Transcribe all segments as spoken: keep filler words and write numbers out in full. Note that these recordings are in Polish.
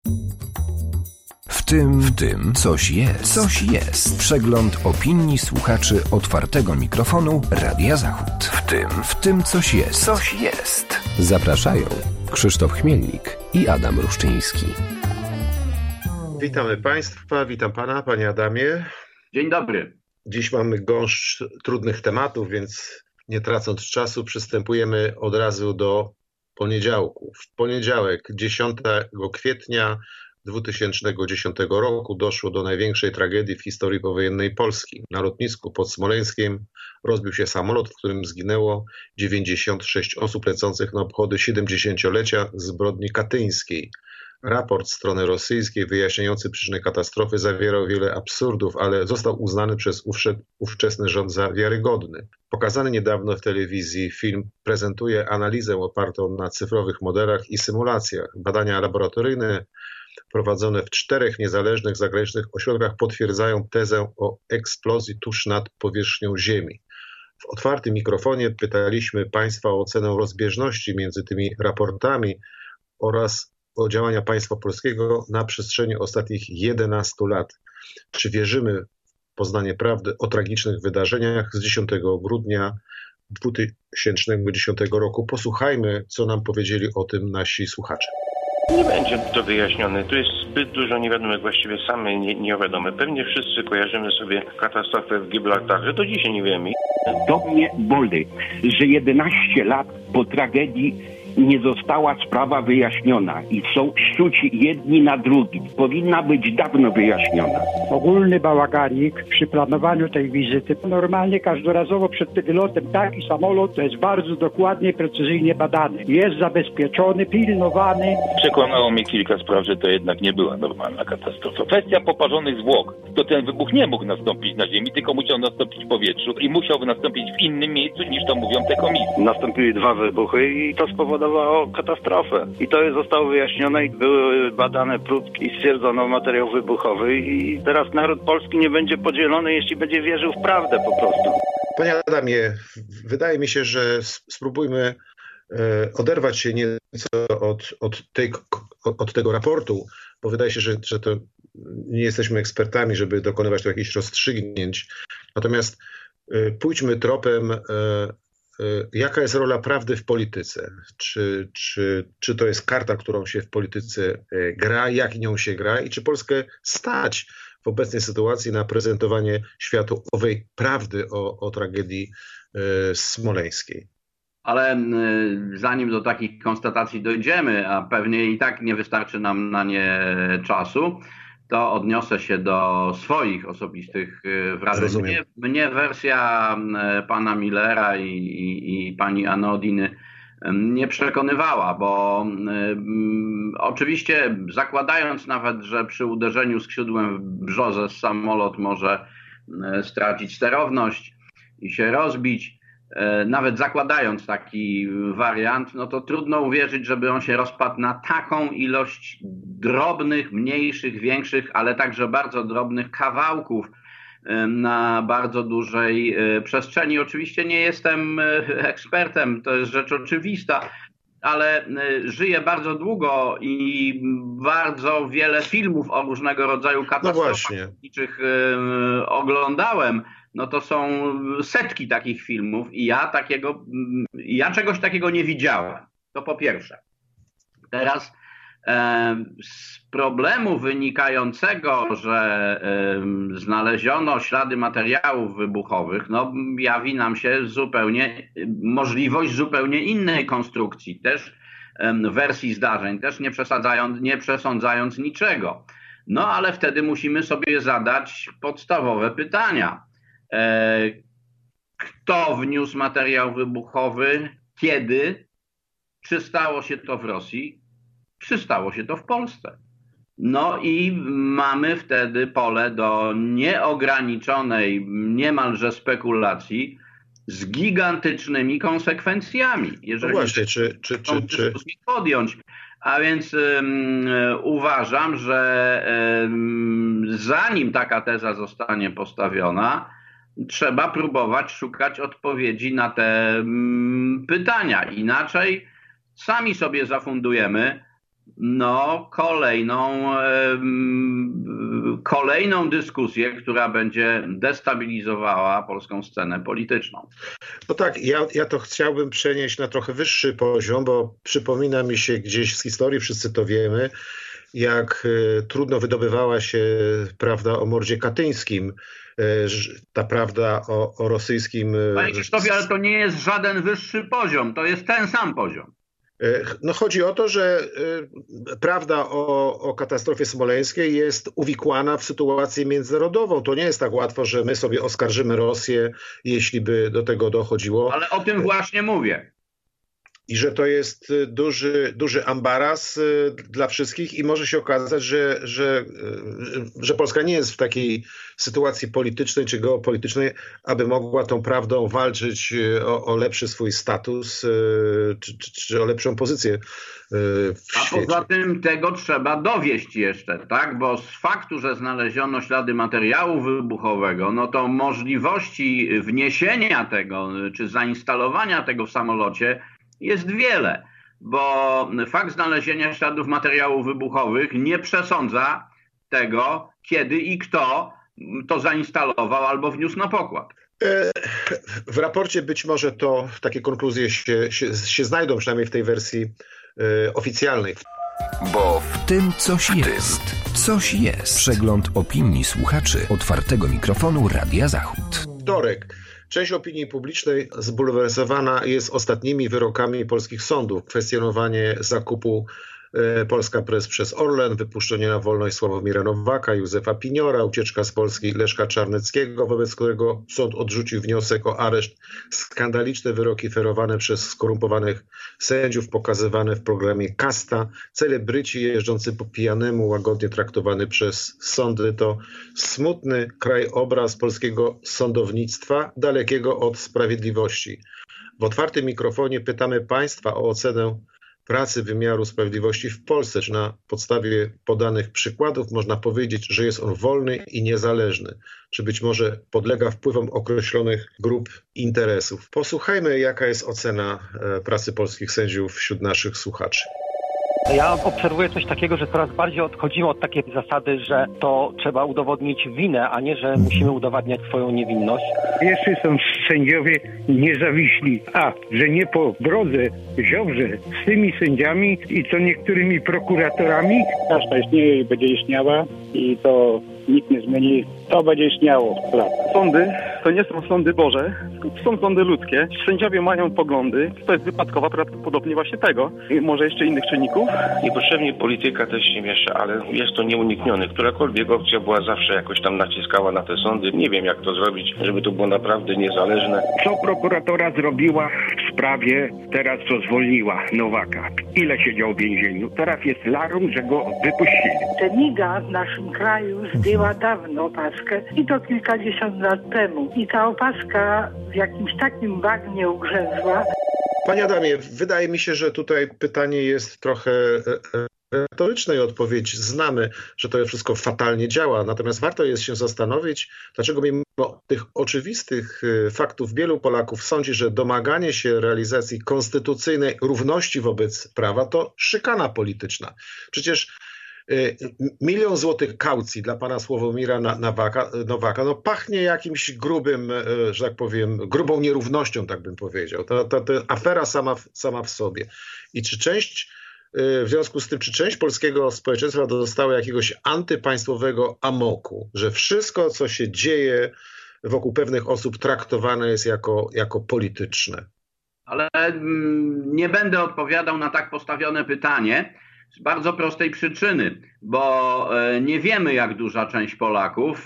W tym, w tym coś jest. Coś jest. Przegląd opinii słuchaczy otwartego mikrofonu Radia Zachód. W tym, w tym coś jest. Coś jest. Zapraszają Krzysztof Chmielnik i Adam Ruszczyński. Witamy Państwa, witam Pana, Panie Adamie. Dzień dobry. Dziś mamy gąszcz trudnych tematów, więc nie tracąc czasu przystępujemy od razu do poniedziałku. W poniedziałek, dziesiątego kwietnia dwa tysiące dziesiątego roku doszło do największej tragedii w historii powojennej Polski. Na lotnisku pod Smoleńskiem rozbił się samolot, w którym zginęło dziewięćdziesiąt sześć osób lecących na obchody siedemdziesięciolecia zbrodni katyńskiej. Raport strony rosyjskiej wyjaśniający przyczynę katastrofy zawierał wiele absurdów, ale został uznany przez ówczesny rząd za wiarygodny. Pokazany niedawno w telewizji film prezentuje analizę opartą na cyfrowych modelach i symulacjach. Badania laboratoryjne prowadzone w czterech niezależnych zagranicznych ośrodkach potwierdzają tezę o eksplozji tuż nad powierzchnią Ziemi. W otwartym mikrofonie pytaliśmy Państwa o ocenę rozbieżności między tymi raportami oraz o działania państwa polskiego na przestrzeni ostatnich jedenastu lat. Czy wierzymy w poznanie prawdy o tragicznych wydarzeniach z dziesiątego grudnia dwa tysiące dziesiątego roku? Posłuchajmy, co nam powiedzieli o tym nasi słuchacze. Nie będzie to wyjaśnione. Tu jest zbyt dużo niewiadomych, właściwie same nie, niewiadome. Pewnie wszyscy kojarzymy sobie katastrofę w Gibraltarze. Do dzisiaj nie wiemy. To mnie boli, że jedenaście lat po tragedii nie została sprawa wyjaśniona i są szczuci jedni na drugich. Powinna być dawno wyjaśniona. Ogólny bałaganik przy planowaniu tej wizyty. Normalnie każdorazowo przed wylotem taki samolot to jest bardzo dokładnie, precyzyjnie badany. Jest zabezpieczony, pilnowany. Przekonało mnie kilka spraw, że to jednak nie była normalna katastrofa. Kwestia poparzonych zwłok. To ten wybuch nie mógł nastąpić na ziemi, tylko musiał nastąpić w powietrzu i musiał nastąpić w innym miejscu niż to mówią te komisje. Nastąpiły dwa wybuchy i to spowodowało katastrofę. I to zostało wyjaśnione i były badane próbki i stwierdzono materiał wybuchowy i teraz naród polski nie będzie podzielony, jeśli będzie wierzył w prawdę po prostu. Panie Adamie, wydaje mi się, że spróbujmy oderwać się nieco od, od, tej, od tego raportu, bo wydaje się, że, że to nie jesteśmy ekspertami, żeby dokonywać tu jakichś rozstrzygnięć. Natomiast pójdźmy tropem, jaka jest rola prawdy w polityce? Czy, czy, czy to jest karta, którą się w polityce gra, jak nią się gra i czy Polskę stać w obecnej sytuacji na prezentowanie światu owej prawdy o, o tragedii smoleńskiej? Ale zanim do takich konstatacji dojdziemy, a pewnie i tak nie wystarczy nam na nie czasu, to odniosę się do swoich osobistych wrażeń. Mnie, mnie wersja pana Millera i, i, i pani Anodiny nie przekonywała, bo um, oczywiście zakładając nawet, że przy uderzeniu skrzydłem w brzozę samolot może stracić sterowność i się rozbić, nawet zakładając taki wariant, no to trudno uwierzyć, żeby on się rozpadł na taką ilość drobnych, mniejszych, większych, ale także bardzo drobnych kawałków na bardzo dużej przestrzeni. Oczywiście nie jestem ekspertem, to jest rzecz oczywista, ale żyję bardzo długo i bardzo wiele filmów o różnego rodzaju katastrofach lotniczych no oglądałem. No to są setki takich filmów i ja takiego, ja czegoś takiego nie widziałem. To po pierwsze. Teraz e, z problemu wynikającego, że e, znaleziono ślady materiałów wybuchowych, no jawi nam się zupełnie możliwość zupełnie innej konstrukcji, też e, wersji zdarzeń, też nie przesadzając, nie przesądzając niczego. No ale wtedy musimy sobie zadać podstawowe pytania. Kto wniósł materiał wybuchowy, kiedy, czy stało się to w Rosji, czy stało się to w Polsce. No i mamy wtedy pole do nieograniczonej niemalże spekulacji z gigantycznymi konsekwencjami, jeżeli no właśnie, czy, czy, czy, czy... podjąć. A więc um, uważam, że um, zanim taka teza zostanie postawiona, trzeba próbować szukać odpowiedzi na te um, pytania. Inaczej sami sobie zafundujemy no, kolejną, kolejną dyskusję, która będzie destabilizowała polską scenę polityczną. No tak, ja, ja to chciałbym przenieść na trochę wyższy poziom, bo przypomina mi się gdzieś z historii, wszyscy to wiemy, jak y, trudno wydobywała się prawda o mordzie katyńskim, y, ta prawda o, o rosyjskim... Panie Krzysztofie, ale to nie jest żaden wyższy poziom, to jest ten sam poziom. No chodzi o to, że prawda o, o katastrofie smoleńskiej jest uwikłana w sytuację międzynarodową. To nie jest tak łatwo, że my sobie oskarżymy Rosję, jeśli by do tego dochodziło. Ale o tym właśnie mówię. I że to jest duży, duży ambaras dla wszystkich i może się okazać, że, że, że Polska nie jest w takiej sytuacji politycznej czy geopolitycznej, aby mogła tą prawdą walczyć o, o lepszy swój status czy, czy, czy o lepszą pozycję w A świecie. poza tym tego trzeba dowieść jeszcze, tak? Bo z faktu, że znaleziono ślady materiału wybuchowego, no to możliwości wniesienia tego czy zainstalowania tego w samolocie jest wiele, bo fakt znalezienia śladów materiałów wybuchowych nie przesądza tego, kiedy i kto to zainstalował albo wniósł na pokład. W raporcie być może to takie konkluzje się, się, się znajdą, przynajmniej w tej wersji y, oficjalnej. Bo w tym coś jest. Coś jest. Przegląd opinii słuchaczy otwartego mikrofonu Radia Zachód. Wtorek. Część opinii publicznej zbulwersowana jest ostatnimi wyrokami polskich sądów. Kwestionowanie zakupu Polska Press przez Orlen, wypuszczenie na wolność Sławomira Nowaka, Józefa Piniora, ucieczka z Polski Leszka Czarneckiego, wobec którego sąd odrzucił wniosek o areszt, skandaliczne wyroki ferowane przez skorumpowanych sędziów, pokazywane w programie Kasta, celebryci jeżdżący po pijanemu, łagodnie traktowany przez sądy. To smutny krajobraz polskiego sądownictwa, dalekiego od sprawiedliwości. W otwartym mikrofonie pytamy Państwa o ocenę pracy wymiaru sprawiedliwości w Polsce. Czy na podstawie podanych przykładów można powiedzieć, że jest on wolny i niezależny? Czy być może podlega wpływom określonych grup interesów? Posłuchajmy, jaka jest ocena pracy polskich sędziów wśród naszych słuchaczy. Ja obserwuję coś takiego, że coraz bardziej odchodzimy od takiej zasady, że to trzeba udowodnić winę, a nie, że musimy udowadniać swoją niewinność. Jeszcze są sędziowie niezawiśli, a że nie po drodze Ziobrze z tymi sędziami i co niektórymi prokuratorami. Każda istnieje i będzie istniała i to nikt nie zmieni, to będzie istniało. Sądy to nie są sądy Boże, są sądy ludzkie. Sędziowie mają poglądy, to jest wypadkowa prawdopodobnie właśnie tego, i może jeszcze innych czynników. Niepotrzebnie polityka też się miesza, ale jest to nieuniknione. Którakolwiek opcja była zawsze jakoś tam naciskała na te sądy. Nie wiem, jak to zrobić, żeby to było naprawdę niezależne. Co prokuratora zrobiła w sprawie teraz, co zwolniła Nowaka? Ile siedział w więzieniu? Teraz jest larum, że go wypuścili. Miga w naszym kraju zdjęła dawno opaskę i to kilkadziesiąt lat temu. I ta opaska w jakimś takim bagnie ugrzęzła. Panie Adamie, wydaje mi się, że tutaj pytanie jest trochę retoryczne i odpowiedź znamy, że to wszystko fatalnie działa. Natomiast warto jest się zastanowić, dlaczego mimo tych oczywistych faktów wielu Polaków sądzi, że domaganie się realizacji konstytucyjnej równości wobec prawa to szykana polityczna. Przecież milion złotych kaucji dla pana Sławomira Nowaka, Nowaka no pachnie jakimś grubym, że tak powiem, grubą nierównością, tak bym powiedział. To, to, to afera sama, sama w sobie. I czy część, w związku z tym, czy część polskiego społeczeństwa dostała jakiegoś antypaństwowego amoku, że wszystko, co się dzieje wokół pewnych osób, traktowane jest jako, jako polityczne? Ale nie będę odpowiadał na tak postawione pytanie. Z bardzo prostej przyczyny, bo nie wiemy, jak duża część Polaków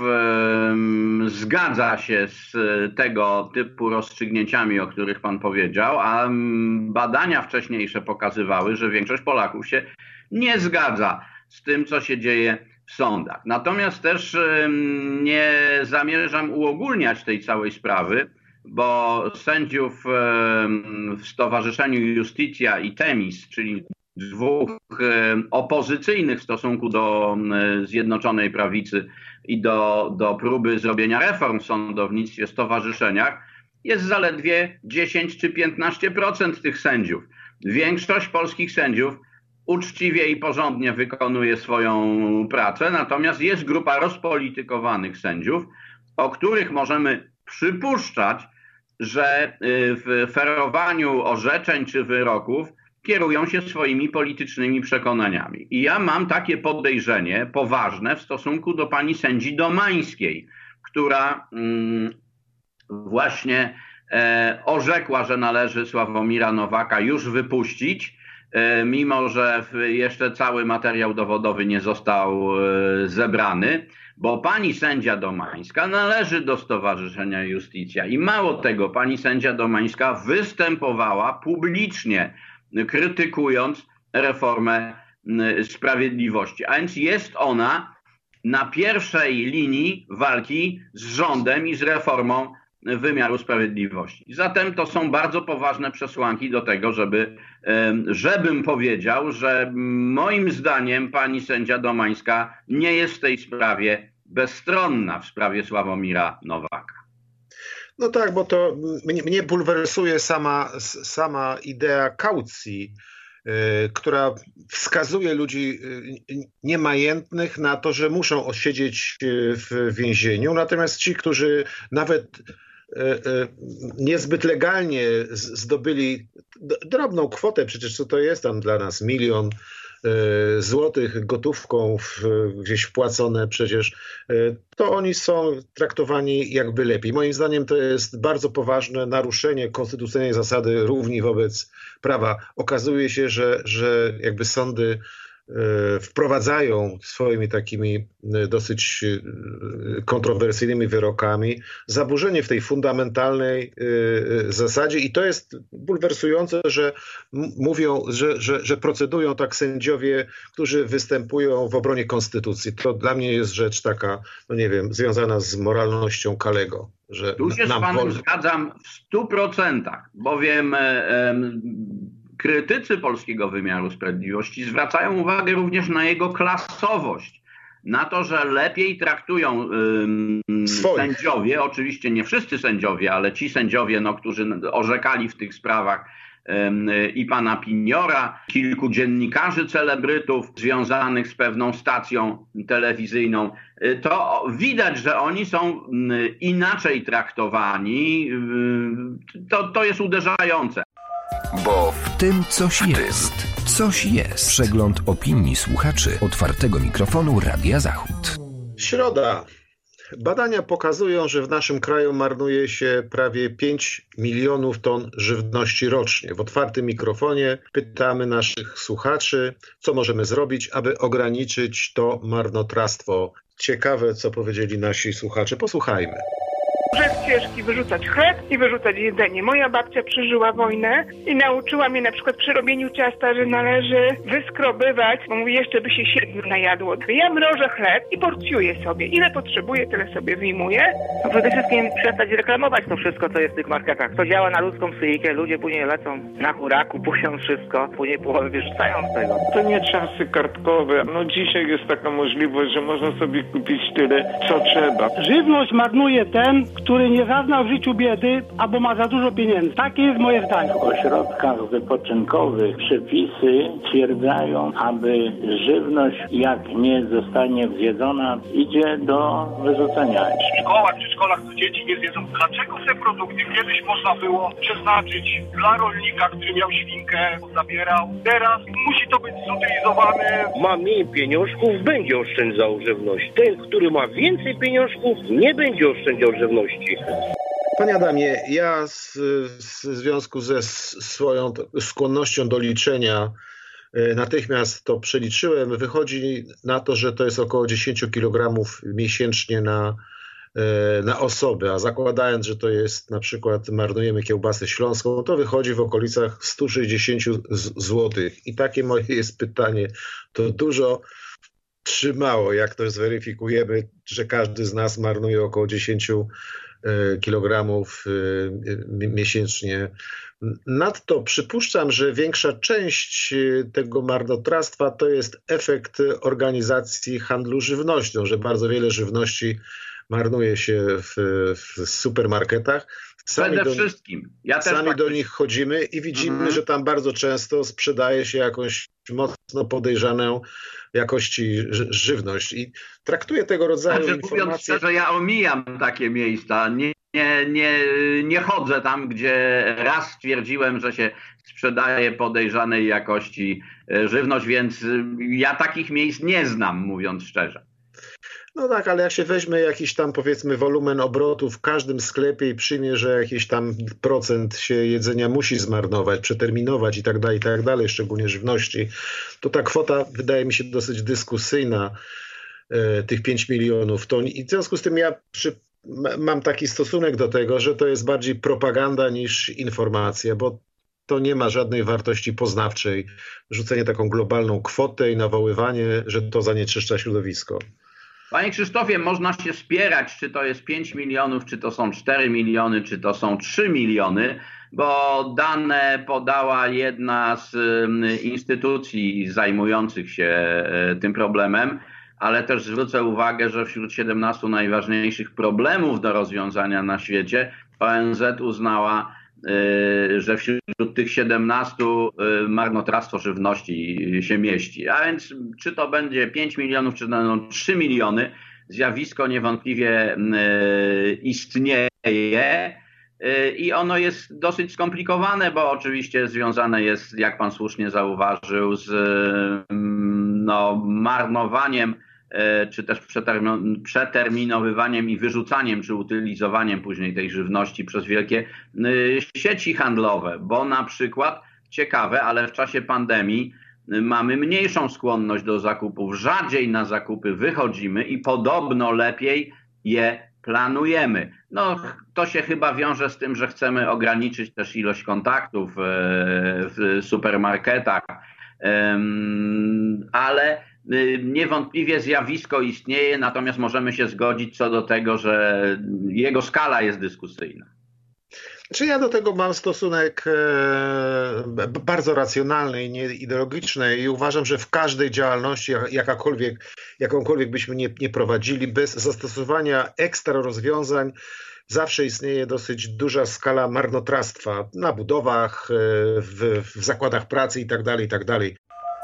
zgadza się z tego typu rozstrzygnięciami, o których pan powiedział, a badania wcześniejsze pokazywały, że większość Polaków się nie zgadza z tym, co się dzieje w sądach. Natomiast też nie zamierzam uogólniać tej całej sprawy, bo sędziów w Stowarzyszeniu Justitia i Temis, czyli dwóch opozycyjnych w stosunku do Zjednoczonej Prawicy i do, do próby zrobienia reform w sądownictwie, stowarzyszeniach, jest zaledwie dziesięć czy piętnaście procent tych sędziów. Większość polskich sędziów uczciwie i porządnie wykonuje swoją pracę, natomiast jest grupa rozpolitykowanych sędziów, o których możemy przypuszczać, że w ferowaniu orzeczeń czy wyroków kierują się swoimi politycznymi przekonaniami. I ja mam takie podejrzenie poważne w stosunku do pani sędzi Domańskiej, która mm, właśnie e, orzekła, że należy Sławomira Nowaka już wypuścić, e, mimo że jeszcze cały materiał dowodowy nie został e, zebrany, bo pani sędzia Domańska należy do Stowarzyszenia Iustitia i mało tego, pani sędzia Domańska występowała publicznie, krytykując reformę sprawiedliwości. A więc jest ona na pierwszej linii walki z rządem i z reformą wymiaru sprawiedliwości. Zatem to są bardzo poważne przesłanki do tego, żeby, żebym powiedział, że moim zdaniem pani sędzia Domańska nie jest w tej sprawie bezstronna, w sprawie Sławomira Nowaka. No tak, bo to mnie, mnie bulwersuje sama, sama idea kaucji, yy, która wskazuje ludzi niemajętnych na to, że muszą osiedzieć w więzieniu. Natomiast ci, którzy nawet yy, yy, niezbyt legalnie zdobyli drobną kwotę, przecież co to jest tam dla nas, milion złotych gotówką w, gdzieś wpłacone przecież, to oni są traktowani jakby lepiej. Moim zdaniem to jest bardzo poważne naruszenie konstytucyjnej zasady równi wobec prawa. Okazuje się, że, że jakby sądy wprowadzają swoimi takimi dosyć kontrowersyjnymi wyrokami zaburzenie w tej fundamentalnej zasadzie i to jest bulwersujące, że mówią, że, że, że procedują tak sędziowie, którzy występują w obronie konstytucji. To dla mnie jest rzecz taka, no nie wiem, związana z moralnością Kalego. Że tu się z panem wolno... zgadzam w stu procentach, bowiem em, krytycy polskiego wymiaru sprawiedliwości zwracają uwagę również na jego klasowość, na to, że lepiej traktują ym, sędziowie, oczywiście nie wszyscy sędziowie, ale ci sędziowie, no, którzy orzekali w tych sprawach, ym, i pana Piniora, kilku dziennikarzy celebrytów związanych z pewną stacją telewizyjną, to widać, że oni są inaczej traktowani. To, to jest uderzające. Bo w tym coś jest. Coś jest. Przegląd opinii słuchaczy otwartego mikrofonu Radia Zachód. Środa. Badania pokazują, że w naszym kraju marnuje się prawie pięć milionów ton żywności rocznie. W otwartym mikrofonie pytamy naszych słuchaczy, co możemy zrobić, aby ograniczyć to marnotrawstwo. Ciekawe, co powiedzieli nasi słuchacze. Posłuchajmy. Grzech ciężki wyrzucać chleb i wyrzucać jedzenie. Moja babcia przeżyła wojnę i nauczyła mnie na przykład przy robieniu ciasta, że należy wyskrobywać, bo mówi, jeszcze by się siedmiu najadło. Ja mrożę chleb i porcjuję sobie. Ile potrzebuję, tyle sobie wyjmuję. No przede wszystkim przestać reklamować to wszystko, co jest w tych marketach. To działa na ludzką psychikę, ludzie później lecą na hura, kupują wszystko, później połowę wyrzucają z tego. To nie czasy kartkowe. No dzisiaj jest taka możliwość, że można sobie kupić tyle, co trzeba. Żywność marnuje ten, który nie zaznał w życiu biedy, albo ma za dużo pieniędzy. Takie jest moje zdanie. W ośrodkach wypoczynkowych przepisy stwierdzają, aby żywność, jak nie zostanie zjedzona, idzie do wyrzucenia. W szkołach, przy szkołach to dzieci nie zjedzą. Dlaczego te produkty kiedyś można było przeznaczyć dla rolnika, który miał świnkę, zabierał? Teraz musi to być zutylizowane. Ma mniej pieniążków, będzie oszczędzał żywność. Ten, który ma więcej pieniążków, nie będzie oszczędzał żywności. Panie Adamie, ja z, z w związku ze swoją skłonnością do liczenia natychmiast to przeliczyłem. Wychodzi na to, że to jest około dziesięć kilogramów miesięcznie na, na osobę, a zakładając, że to jest na przykład marnujemy kiełbasę śląską, to wychodzi w okolicach sto sześćdziesiąt złotych. I takie moje jest pytanie, to dużo czy mało, jak to zweryfikujemy, że każdy z nas marnuje około dziesięć kilogramów miesięcznie. Nadto przypuszczam, że większa część tego marnotrawstwa to jest efekt organizacji handlu żywnością, że bardzo wiele żywności marnuje się w, w supermarketach. Sami Przede do, wszystkim. Ja też sami tak do nich chodzimy i widzimy, mhm. że tam bardzo często sprzedaje się jakąś mocno podejrzaną jakości żywność. I traktuję tego rodzaju znaczy, informacje... Mówiąc szczerze, ja omijam takie miejsca. Nie, nie, nie, nie chodzę tam, gdzie raz stwierdziłem, że się sprzedaje podejrzanej jakości żywność, więc ja takich miejsc nie znam, mówiąc szczerze. No tak, ale jak się weźmie jakiś tam, powiedzmy, wolumen obrotów w każdym sklepie i przyjmie, że jakiś tam procent się jedzenia musi zmarnować, przeterminować i tak dalej, i tak dalej, szczególnie żywności, to ta kwota wydaje mi się dosyć dyskusyjna, e, tych pięć milionów ton. I w związku z tym ja przy, mam taki stosunek do tego, że to jest bardziej propaganda niż informacja, bo to nie ma żadnej wartości poznawczej. Rzucenie taką globalną kwotę i nawoływanie, że to zanieczyszcza środowisko. Panie Krzysztofie, można się spierać, czy to jest pięć milionów, czy to są cztery miliony, czy to są trzy miliony, bo dane podała jedna z instytucji zajmujących się tym problemem, ale też zwrócę uwagę, że wśród siedemnastu najważniejszych problemów do rozwiązania na świecie O N Z uznała, że wśród tych siedemnastu marnotrawstwo żywności się mieści. A więc czy to będzie pięć milionów, czy to będą trzy miliony, zjawisko niewątpliwie istnieje i ono jest dosyć skomplikowane, bo oczywiście związane jest, jak pan słusznie zauważył, z no, marnowaniem czy też przeterminowywaniem i wyrzucaniem, czy utylizowaniem później tej żywności przez wielkie sieci handlowe, bo na przykład, ciekawe, ale w czasie pandemii mamy mniejszą skłonność do zakupów, rzadziej na zakupy wychodzimy i podobno lepiej je planujemy. No, to się chyba wiąże z tym, że chcemy ograniczyć też ilość kontaktów w supermarketach, ale niewątpliwie zjawisko istnieje, natomiast możemy się zgodzić co do tego, że jego skala jest dyskusyjna. Czy ja do tego mam stosunek e, bardzo racjonalny i nieideologiczny i uważam, że w każdej działalności, jakakolwiek, jakąkolwiek byśmy nie, nie prowadzili, bez zastosowania ekstra rozwiązań, zawsze istnieje dosyć duża skala marnotrawstwa na budowach, w, w zakładach pracy i tak dalej, i tak dalej.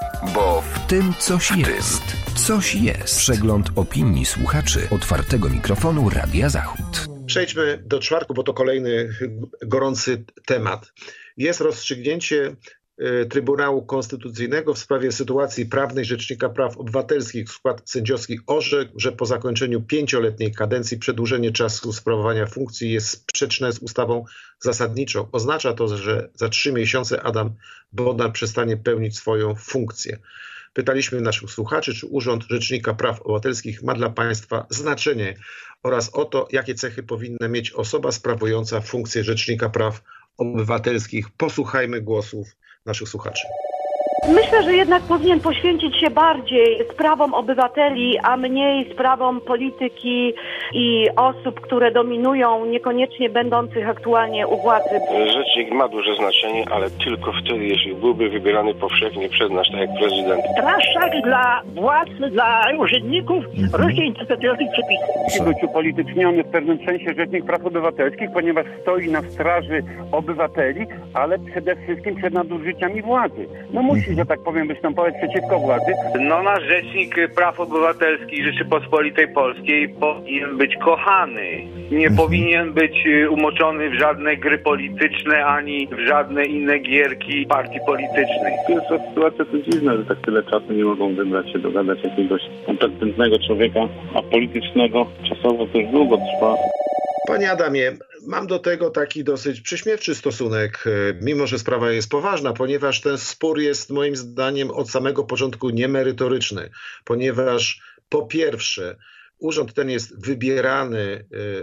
Bo w tym coś jest. Coś jest. Przegląd opinii słuchaczy otwartego mikrofonu Radia Zachód. Przejdźmy do czwartku, bo to kolejny gorący temat. Jest rozstrzygnięcie Trybunału Konstytucyjnego w sprawie sytuacji prawnej Rzecznika Praw Obywatelskich. Skład sędziowski orzekł, że po zakończeniu pięcioletniej kadencji przedłużenie czasu sprawowania funkcji jest sprzeczne z ustawą zasadniczą. Oznacza to, że za trzy miesiące Adam Bodnar przestanie pełnić swoją funkcję. Pytaliśmy naszych słuchaczy, czy Urząd Rzecznika Praw Obywatelskich ma dla państwa znaczenie oraz o to, jakie cechy powinna mieć osoba sprawująca funkcję Rzecznika Praw Obywatelskich. Posłuchajmy głosów naszych słuchaczy. Myślę, że jednak powinien poświęcić się bardziej sprawom obywateli, a mniej sprawom polityki i osób, które dominują, niekoniecznie będących aktualnie u władzy. Rzecznik ma duże znaczenie, ale tylko wtedy, jeśli byłby wybierany powszechnie przez nas, tak jak prezydent. Straszak dla władz, dla urzędników różnie interpretujących przepisy. Być upolityczniony w pewnym sensie Rzecznik Praw Obywatelskich, ponieważ stoi na straży obywateli, ale przede wszystkim przed nadużyciami władzy. No musi, że tak powiem, występować przeciwko władzy. No nasz Rzecznik Praw Obywatelskich Rzeczypospolitej Polskiej powinien być kochany. Nie powinien być umoczony w żadne gry polityczne, ani w żadne inne gierki partii politycznej. Pierwsza sytuacja to dziwne, że tak tyle czasu nie mogą wybrać się dogadać jakiegoś kompetentnego człowieka, a politycznego czasowo to już długo trwa. Panie Adamie, mam do tego taki dosyć prześmiewczy stosunek, mimo że sprawa jest poważna, ponieważ ten spór jest moim zdaniem od samego początku niemerytoryczny, ponieważ po pierwsze urząd ten jest wybierany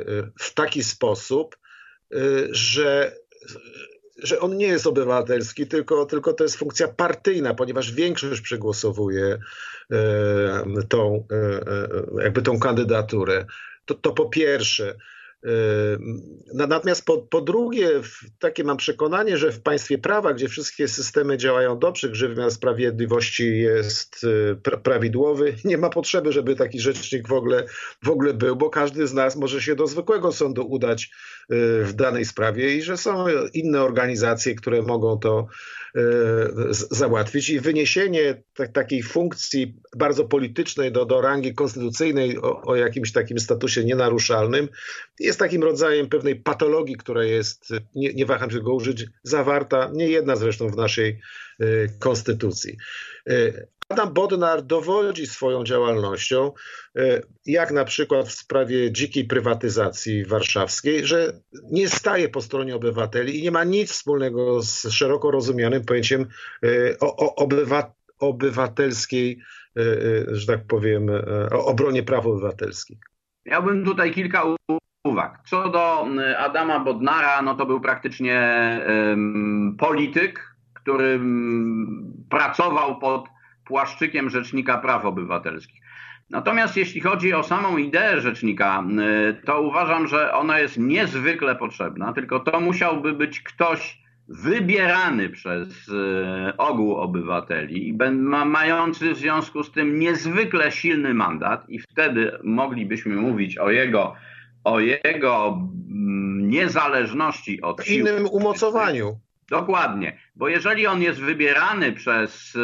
w taki sposób, że, że on nie jest obywatelski, tylko, tylko to jest funkcja partyjna, ponieważ większość przegłosowuje tą, jakby tą kandydaturę. To, to po pierwsze. Natomiast po, po drugie, takie mam przekonanie, że w państwie prawa, gdzie wszystkie systemy działają dobrze, gdzie wymiar sprawiedliwości jest pra- prawidłowy, nie ma potrzeby, żeby taki rzecznik w ogóle, w ogóle był, bo każdy z nas może się do zwykłego sądu udać w danej sprawie i że są inne organizacje, które mogą to załatwić i wyniesienie t- takiej funkcji bardzo politycznej do, do rangi konstytucyjnej o, o jakimś takim statusie nienaruszalnym jest takim rodzajem pewnej patologii, która jest, nie, nie waham się go użyć, zawarta, nie jedna zresztą w naszej y, konstytucji. Y, Adam Bodnar dowodzi swoją działalnością, jak na przykład w sprawie dzikiej prywatyzacji warszawskiej, że nie staje po stronie obywateli i nie ma nic wspólnego z szeroko rozumianym pojęciem o, o obywa, obywatelskiej, że tak powiem, o obronie praw obywatelskich. Miałbym tutaj kilka uwag. Co do Adama Bodnara, no to był praktycznie um, polityk, który um, pracował pod płaszczykiem Rzecznika Praw Obywatelskich. Natomiast jeśli chodzi o samą ideę rzecznika, to uważam, że ona jest niezwykle potrzebna, tylko to musiałby być ktoś wybierany przez ogół obywateli i mający w związku z tym niezwykle silny mandat i wtedy moglibyśmy mówić o jego, o jego niezależności od sił. W innym umocowaniu. Dokładnie, bo jeżeli on jest wybierany przez y,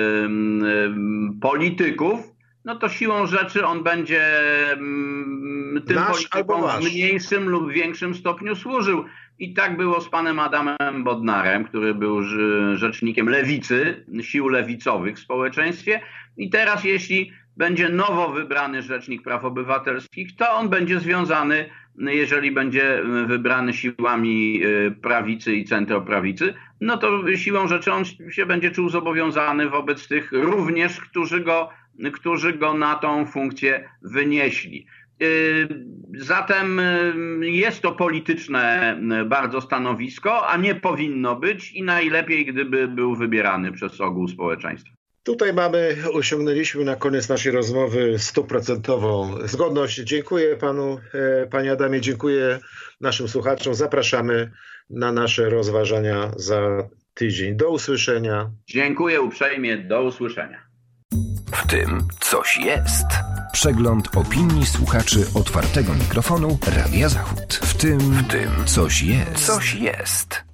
y, polityków, no to siłą rzeczy on będzie y, tym Nasz politykom w mniejszym lub większym stopniu służył. I tak było z panem Adamem Bodnarem, który był rzecznikiem lewicy, sił lewicowych w społeczeństwie. I teraz jeśli będzie nowo wybrany Rzecznik Praw Obywatelskich, to on będzie związany, jeżeli będzie wybrany siłami prawicy i centroprawicy, no to siłą rzeczy on się będzie czuł zobowiązany wobec tych również, którzy go, którzy go na tą funkcję wynieśli. Zatem jest to polityczne bardzo stanowisko, a nie powinno być i najlepiej, gdyby był wybierany przez ogół społeczeństwa. Tutaj mamy, osiągnęliśmy na koniec naszej rozmowy stuprocentową zgodność. Dziękuję panu, panie Adamie, dziękuję naszym słuchaczom. Zapraszamy na nasze rozważania za tydzień. Do usłyszenia. Dziękuję uprzejmie, do usłyszenia. W tym coś jest. Przegląd opinii słuchaczy otwartego mikrofonu Radia Zachód. W tym, w tym coś jest. Coś jest.